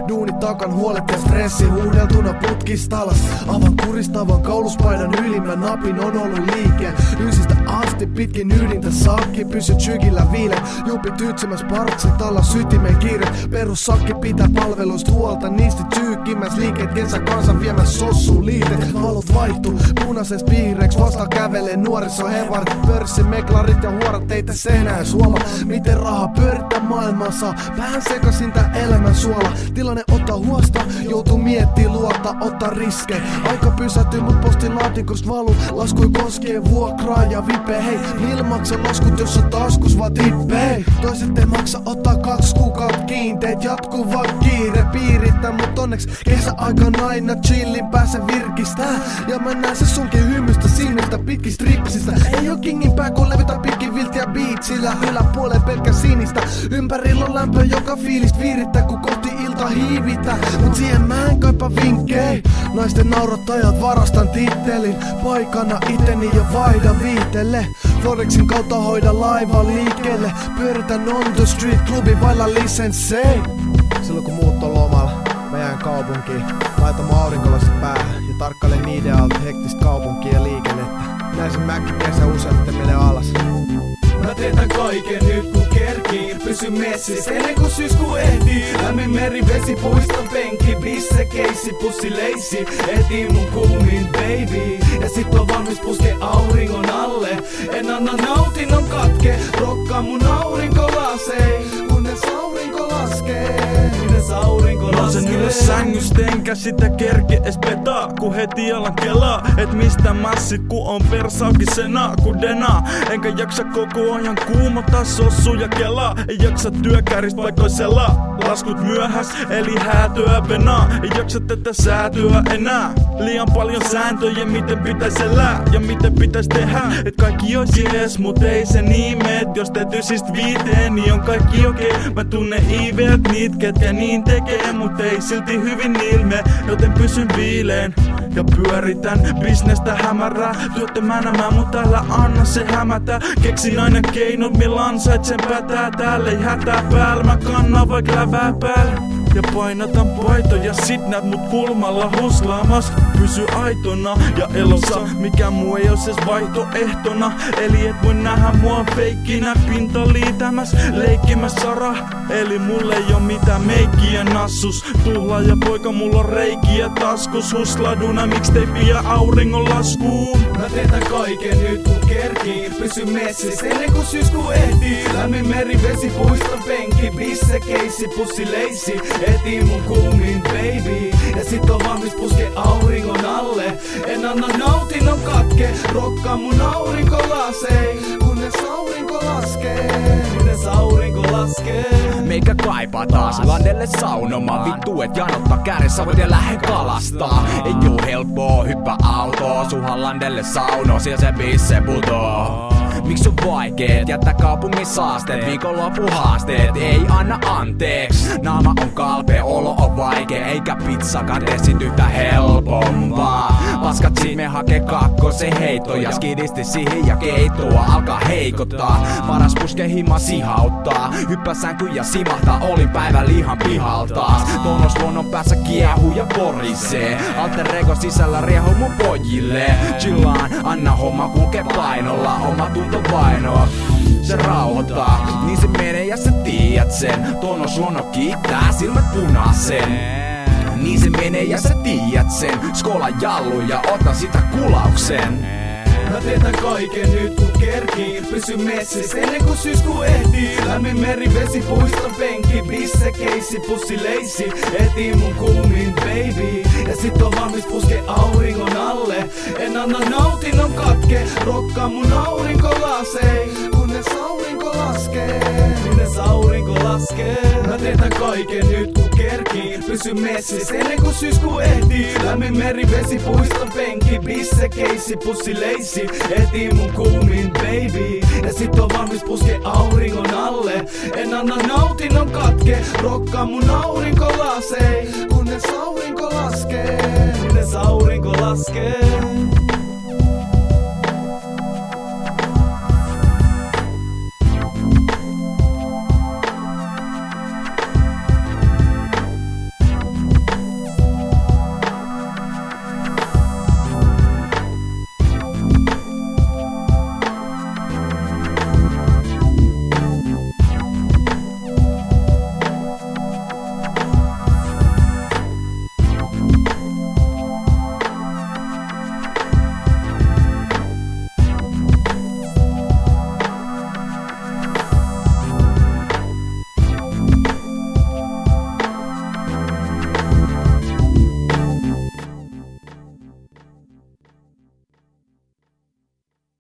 Duuni takan huolet ja stressi huudeltuna putkista alas. Avan kuristavan kauluspaidan ylimmän napin on ollut liikkeen. Ysistä asti pitkin ydintä saakki pysy chykillä viileen. Jupi tyytsemäs partsit alla sytimen kiire. Perussakki pitää palveluista huolta, niistä tyykkimäs liikkeet. Kesä kansan viemäs sossuun liite. Valot vaihtuu punaisesta vihreäks, vasta kävelee nuorisohevarit. Pörssimeklarit ja huorat ei tässä enää suoma. Miten raha pyörittää maailmaa saa vähän sekasin tää elämän suola. Tilanne ottaa huosta, joutuu miettii luota, ottaa riskejä. Aika pysähtyy mut postilaatikosta valuu. Laskui koskee vuokraa ja vipe. Hei, niillä maksa laskut jos on taskus vaan tippei. Toiset ei maksa ottaa 2 kuukautta kiinteet. Jatkuva kiire piirittää mut onneks kesäaikana aina chillin pääse virkistää. Ja mä näen se sunkin hymystä sinistä pitkistä ripsistä. Ei oo kingin pää kun levytä pitkin viltiä beachillä. Yläpuoleen pelkkä sinistä. Ympärillä on lämpö joka fiilistä viirittää kun kohti ilta hiivitä. Mut siihen mä en kaipa vinkkei. Naisten naurattajat varastan tittelin. Paikana iteni jo vaihda viitelle. Forexin kautta hoida laiva liikkeelle. Pyöritän on the street klubi vailla lisenssei. Silloin kun muut on lomalla, mä jään kaupunkiin. Laitan mun aurinkolasit päähän ja tarkkailen niiden alta hektistä kaupunkia ja liikennettä. Näin se mäkin kesä useimmiten menee alas. Mä teetän kaiken nyt kun kerkii. Pysy messissä ennen kuin syyskuu ehtii. Lämmin meri, vesi, puiston penkki. Bisse, keissi, pussi, leissi. Etiin mun kuumin baby. Ja sit on valmis puske auringon alle. En anna nautinnon katke. Rokkaa mun aurinkolasei. Kunnes aurinko laskee. Kunnes aurinko Nousen ylös sängystä enkä sitä kerke es petaa. Ku heti alan kelaa. Et mistä massit ku on persaukisena ku denaa. Enkä jaksa koko ajan kuumottaa sossu ja kelaa. Ei jaksa työkärist paikoisella. Laskut myöhäs eli häätöä venaa. Ei jaksa tätä säätöä enää. Liian paljon sääntöjä miten pitäis elää. Ja miten pitäis tehdä. Et kaikki ois jees mut ei se nimet. Jos teet ysistä 5 niin on kaikki okei. Mä tunnen iiveet niit ketkä niin tekee. Mut ei silti hyvin ilme. Joten pysyn viileen ja pyöritän bisnestä hämärää. Työttömänä mä mut älä anna se hämätä. Keksin aina keinot millä ansaitsen pätää. Täällä ei hätää päällä. Mä kannan vaik lävää päällä. Ja painatan paitoja, sit näet mut kulmalla huslaamas. Pysy aitona ja elossa, mikä muu ei oo edes vaihtoehtona. Eli et voi nähdä mua feikkinä pintaliitämäs, leikkimäs Sara. Eli mulle ei oo mitään meikkiä nassus. Tuhlaaja poika mulla on reikiä taskus. Husladuna mixtapea auringon laskuun. Mä teetän kaiken nyt kun kerkii. Pysy messissä ennen kuin syyskuu ehtii. Lämmin meri, vesi, puiston penkki. Bisse, keissi, pussi, leissi. Etiin mun kuumin baby. Ja sit on valmis puske auringon alle. En anna nautinnon katke. Rokkaa mun aurinkolasei. Kunnes aurinko laskee. Kunnes aurinko laskee. Meikä kaipaa taas landelle saunomaan. Vittu et janottaa kääressä voit ja lähde kalastaa. Ei oo helppoa hyppää autoa. Suhan landelle sauno, siellä se bisse putoo. Miks on vaikeet jättää kaupungin saasteet? Viikonloppuhaasteet ei anna anteeks. Naama on kalpea, olo on vaikea. Eikä pizzakaan tee sit yhtä helpompaa. Paskat me hakee kakkosen heittoja. Skidisti siihen ja keittoa alkaa heikottaa. Paras puske hima sihauttaa. Hyppää sänkyyn ja simahtaa. Olin päivän lihan pihaltaas. Tonos luonnon päässä kiehuu ja porisee. Alter ego sisällä riehu mun pojille. Chillaan, anna homma kulkee painolla. Oma tunto vainoa, se rauhoittaa. Niin se menee ja sä tiedät sen. Tonos luonno kiittää, silmät punaisen. Niin se menee ja sä tiedät sen. Skola jallu ja ota sitä kulauksen. Mä teetän kaiken nyt kun kerkii. Pysy messissä ennen kuin syyskuu ehtii. Lämmin meri, vesi, puiston penkki. Bisse, keissi, pussi, leissi. Etiin mun kuumin baby. Ja sit on valmis puske auringon alle. En anna nautinnon katke. Rokkaa mun aurinkolasei. Kunnes aurinko laskee. Kunnes aurinko laskee. Mä teetän kaiken nyt kun kerkii. Pysy messissä ennen kuin syyskuu ehtii. Lämmin meri, vesi, puiston penkki. Bisse, keissi, pussi, leissi. Etiin mun kuumin baby. Ja sit on valmis puske auringon alle. En anna nautinnon katke. Rokkaa mun aurinkolasei. Kunnes aurinko laskee. Kunnes aurinko laskee.